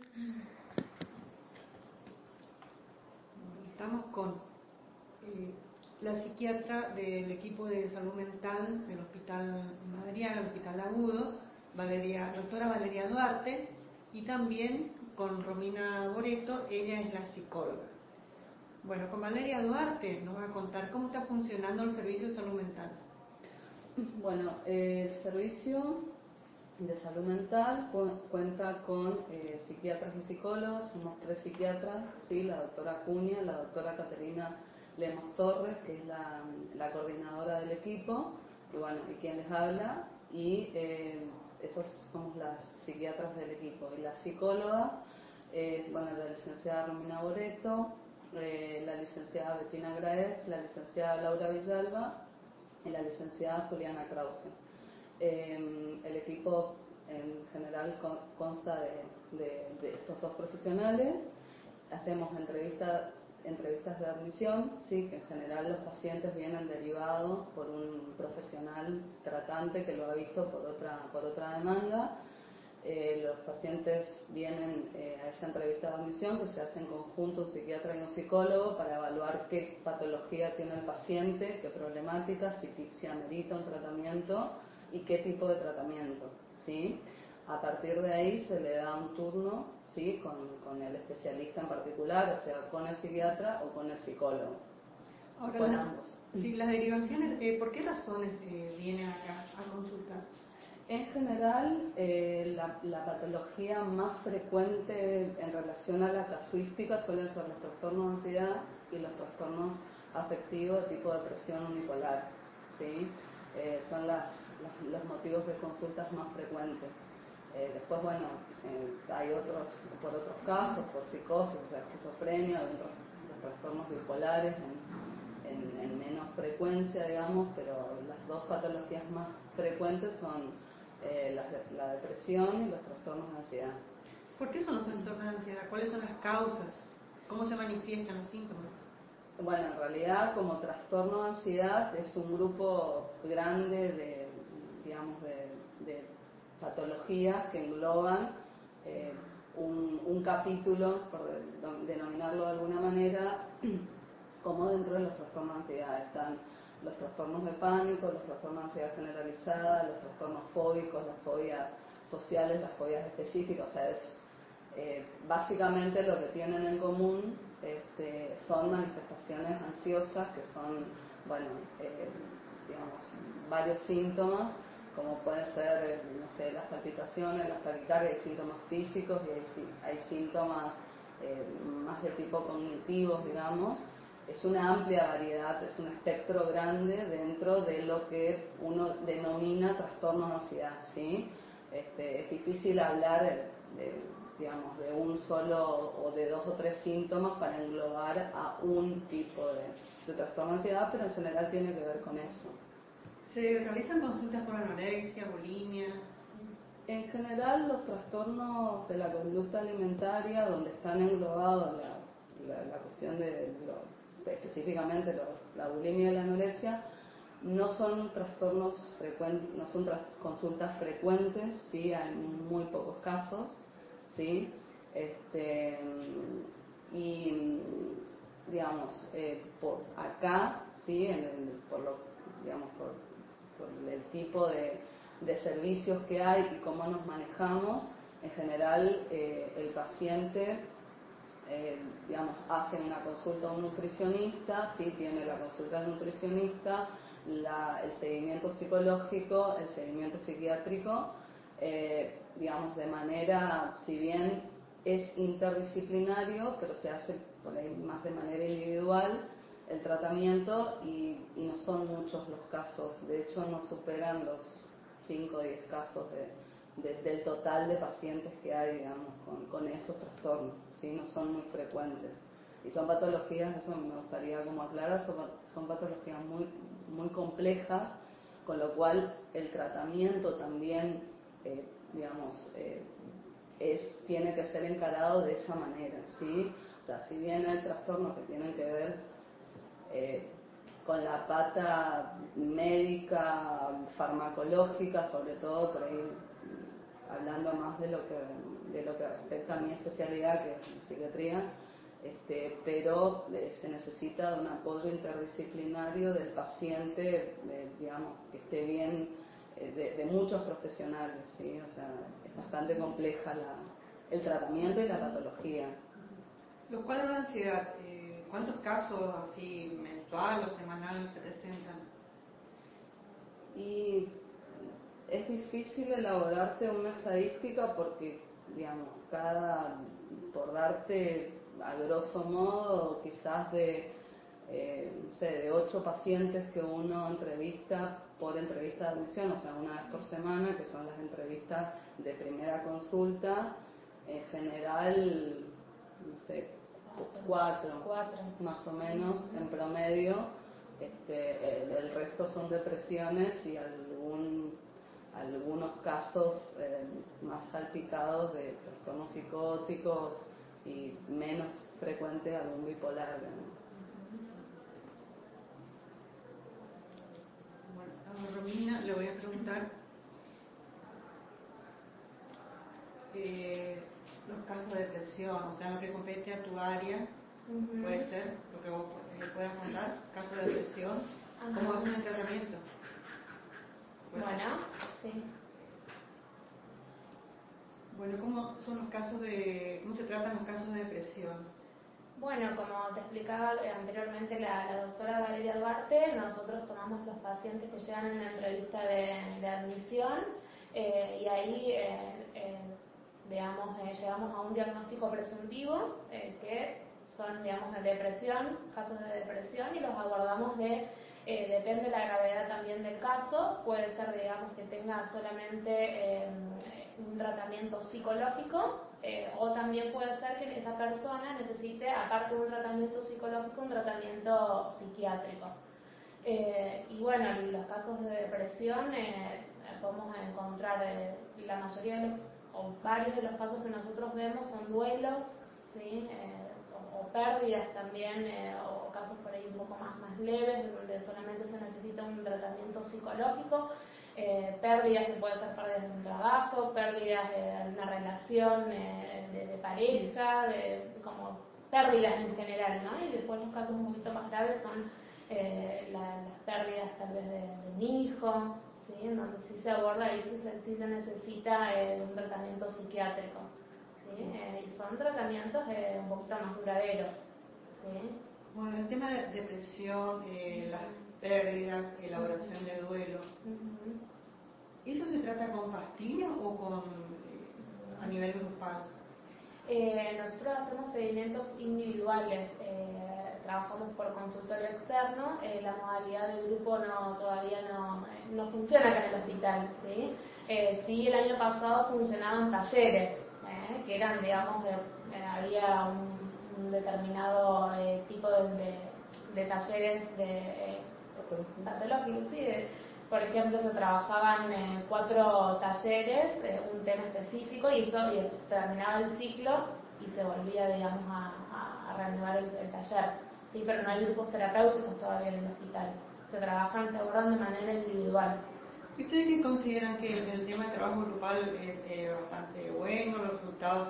Estamos con la psiquiatra del equipo de salud mental del Hospital Madariaga, el Hospital Agudos, doctora Valeria Duarte, y también con Romina Boreto, ella es la psicóloga. Bueno, con Valeria Duarte nos va a contar cómo está funcionando el servicio de salud mental. Bueno, el servicio de salud mental cuenta con psiquiatras y psicólogos. Somos 3 psiquiatras, ¿sí? La doctora Acuña, la doctora Caterina Lemos Torres, que es la coordinadora del equipo, y bueno, y quien les habla, y esos somos las psiquiatras del equipo. Y la psicóloga es, bueno, la licenciada Romina Boreto, la licenciada Bettina Graez, la licenciada Laura Villalba y la licenciada Juliana Krause. El equipo en general consta de estos 2 profesionales. Hacemos entrevistas de admisión, ¿sí? Que en general los pacientes vienen derivados por un profesional tratante que lo ha visto por otra demanda. Los pacientes vienen a esa entrevista de admisión, que se hace en conjunto un psiquiatra y un psicólogo para evaluar qué patología tiene el paciente, qué problemática, si amerita un tratamiento y qué tipo de tratamiento, ¿sí? A partir de ahí se le da un turno, ¿sí? con el especialista en particular, o sea, con el psiquiatra o con el psicólogo, ahora, con ambos. Sí, las derivaciones, ¿por qué razones vienen acá a consultar? En general, la patología más frecuente en relación a la casuística suelen ser los trastornos de ansiedad y los trastornos afectivos de tipo depresión unipolar, ¿sí? Son los motivos de consultas más frecuentes. Después, bueno, hay por otros casos, por psicosis, o sea, esquizofrenia, los trastornos bipolares en menos frecuencia, digamos, pero las 2 patologías más frecuentes son la depresión y los trastornos de ansiedad. ¿Por qué son los trastornos de ansiedad? ¿Cuáles son las causas? ¿Cómo se manifiestan los síntomas? Bueno, en realidad, como trastorno de ansiedad es un grupo grande de patologías que engloban un capítulo, por denominarlo de alguna manera, como dentro de los trastornos de ansiedad están los trastornos de pánico, los trastornos de ansiedad generalizada, los trastornos fóbicos, las fobias sociales, las fobias específicas. O sea, básicamente lo que tienen en común son manifestaciones ansiosas que son, bueno, varios síntomas, como pueden ser, no sé, las palpitaciones, las taquicardias. Hay síntomas físicos y hay síntomas más de tipo cognitivos, digamos. Es una amplia variedad, es un espectro grande dentro de lo que uno denomina trastorno de ansiedad, ¿sí? Es difícil hablar de un solo o de 2 o 3 síntomas para englobar a un tipo de trastorno de ansiedad, pero en general tiene que ver con eso. ¿Se realizan consultas por anorexia, bulimia? En general, los trastornos de la conducta alimentaria, donde están englobados la cuestión específicamente la bulimia y la anorexia, no son trastornos frecuentes, no son consultas frecuentes, ¿sí? Hay muy pocos casos, ¿sí? Y digamos, por acá, ¿sí? Por el tipo de servicios que hay y cómo nos manejamos, en general el paciente hace una consulta a un nutricionista, ¿sí? Tiene la consulta del nutricionista, el seguimiento psicológico, el seguimiento psiquiátrico, de manera, si bien es interdisciplinario, pero se hace por ahí más de manera individual el tratamiento y no son muchos los casos. De hecho, no superan los 5 o 10 casos del total de pacientes que hay, digamos, con esos trastornos, ¿sí? No son muy frecuentes. Y son patologías, eso me gustaría como aclarar, son patologías muy, muy complejas, con lo cual el tratamiento también, tiene que ser encarado de esa manera, ¿sí? O sea, si bien hay trastornos que tienen que ver con la pata médica, farmacológica, sobre todo por ahí hablando más de lo que respecta a mi especialidad, que es psiquiatría, pero se necesita de un apoyo interdisciplinario del paciente, digamos, que esté bien, de muchos profesionales, ¿sí? O sea, es bastante compleja el tratamiento y la patología. Los cuadros de ansiedad, ¿cuántos casos así mensual o semanal se presentan? Y es difícil elaborarte una estadística porque, digamos, por darte a grosso modo, quizás de 8 pacientes que uno entrevista por entrevista de admisión, o sea, una vez por semana, que son las entrevistas de primera consulta, en general, no sé, 4 más o menos en promedio. El resto son depresiones y algunos casos más salpicados de trastornos psicóticos y menos frecuente algún bipolar, digamos. Bueno, a Romina le voy a preguntar los casos de depresión, o sea, lo que compete a tu área, puede ser lo que vos puedas contar, casos de depresión, ¿cómo es el tratamiento? Bueno, sí. Bueno, ¿cómo se tratan los casos de depresión? Bueno, como te explicaba anteriormente la doctora Valeria Duarte, nosotros tomamos los pacientes que llegan en la entrevista de admisión y ahí, llegamos a un diagnóstico presuntivo que son, digamos, de depresión, casos de depresión, y los abordamos depende de la gravedad también del caso, puede ser, digamos, que tenga solamente un tratamiento psicológico, o también puede ser que esa persona necesite, aparte de un tratamiento psicológico, un tratamiento psiquiátrico. Y bueno, en los casos de depresión podemos encontrar la mayoría o varios de los casos que nosotros vemos son duelos, ¿sí? O pérdidas también, o casos por ahí un poco más leves, donde solamente se necesita un tratamiento psicológico. Pérdidas que pueden ser pérdidas de un trabajo, pérdidas de una relación de pareja, como pérdidas en general, ¿no? Y después los casos un poquito más graves son las pérdidas tal vez de un hijo, ¿sí? En donde sí se aborda y sí se necesita un tratamiento psiquiátrico, ¿sí? Y son tratamientos un poquito más duraderos, ¿sí? Bueno, el tema de depresión, las pérdidas, elaboración de duelo, ¿eso se trata con pastillas o a nivel grupal? Nosotros hacemos seguimientos individuales, trabajamos por consultorio externo, la modalidad del grupo todavía no funciona acá en el hospital, ¿sí? Sí, el año pasado funcionaban talleres, que eran, digamos, había un determinado tipo de talleres patológicos, sí, por ejemplo, se trabajaban 4 talleres, un tema específico, y terminaba el ciclo y se volvía, digamos, a reanudar el taller. Sí, pero no hay grupos terapéuticos todavía en el hospital. Se abordan de manera individual. ¿Y ustedes qué consideran que el tema de trabajo grupal es bastante bueno? ¿Los resultados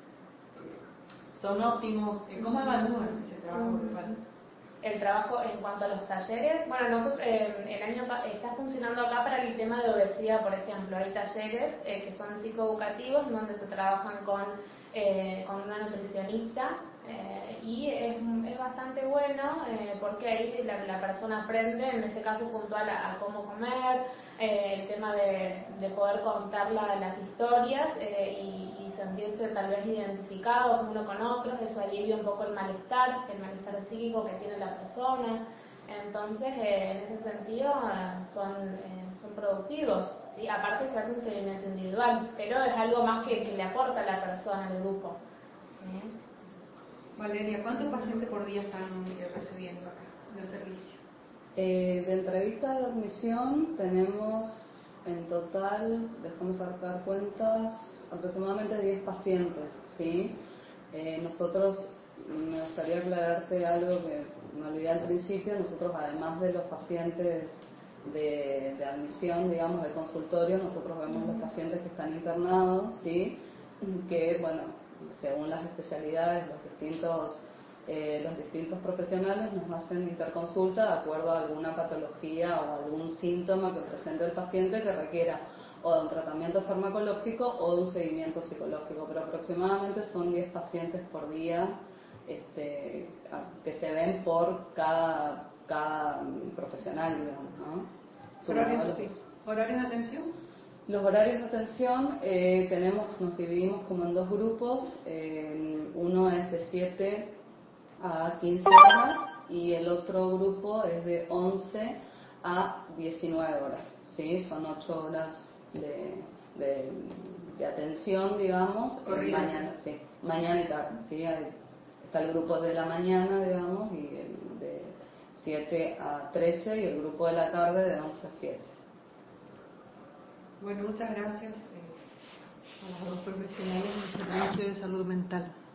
son óptimos? ¿Cómo evalúan ese trabajo grupal? El trabajo en cuanto a los talleres, bueno, nosotros el año está funcionando acá para el tema de obesidad, por ejemplo. Hay talleres que son psicoeducativos, donde se trabajan con una nutricionista, y es bastante bueno porque ahí la persona aprende, en este caso puntual, a cómo comer, el tema de poder contar las historias y sentirse tal vez identificados uno con otros. Eso alivia un poco el malestar psíquico que tiene la persona. Entonces, en ese sentido, son productivos, ¿sí? Aparte se hace un seguimiento individual, pero es algo más que le aporta a la persona, al grupo, ¿sí? Valeria, ¿cuántos pacientes por día están recibiendo acá en el servicio? De entrevista de admisión tenemos en total, déjame sacar cuentas, aproximadamente 10 pacientes, ¿sí? Nosotros, me gustaría aclararte algo que me olvidé al principio, nosotros además de los pacientes de admisión, digamos, de consultorio, nosotros vemos los pacientes que están internados, ¿sí? Que, bueno, según las especialidades, los distintos profesionales nos hacen interconsulta de acuerdo a alguna patología o algún síntoma que presente el paciente que requiera o de un tratamiento farmacológico o de un seguimiento psicológico, pero aproximadamente son 10 pacientes por día que se ven por cada profesional, digamos, ¿no? ¿Horarios de atención? Los horarios de atención nos dividimos como en dos grupos. Uno es de 7 a 15 horas y el otro grupo es de 11 a 19 horas. ¿Sí? Son 8 horas de atención, digamos, mañana y tarde. ¿Sí? Está el grupo de la mañana, digamos, y el de 7 a 13 y el grupo de la tarde de 11 a 7. Bueno, muchas gracias a los dos profesionales del Servicio de Salud Mental.